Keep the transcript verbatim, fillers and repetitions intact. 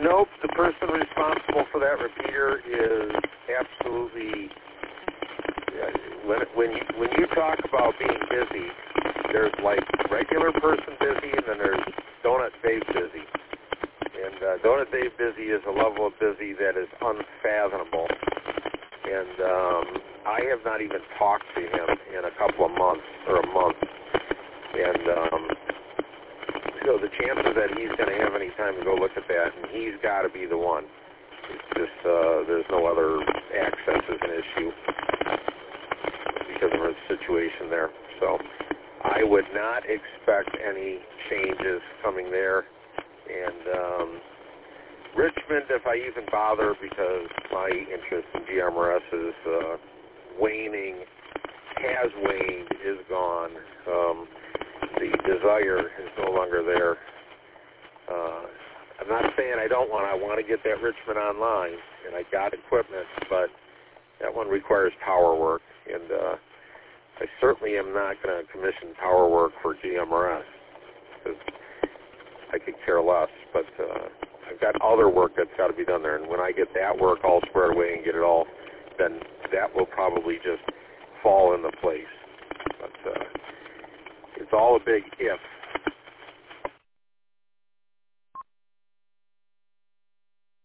Nope, the person responsible for that repeater is absolutely, uh, when, when, you, when you talk about being busy, there's like regular person busy and then there's Donut Dave busy. And uh, Donut Dave busy is a level of busy that is unfathomable. And um, I have not even talked to him in a couple of months or a month. And um, so the chances that he's going to have any time to go look at that, and he's got to be the one. It's just uh, there's no other access is an issue because of the situation there. So I would not expect any changes coming there. And um, Richmond, if I even bother, because my interest in G M R S is uh, waning, has waned, is gone. Um, the desire is no longer there. Uh, I'm not saying I don't want. I want to get that Richmond online, and I got equipment, but that one requires power work, and uh, I certainly am not going to commission power work for G M R S because I could care less. But uh, I've got other work that's got to be done there, and when I get that work all squared away and get it all, then that will probably just fall into place. But uh, it's all a big if.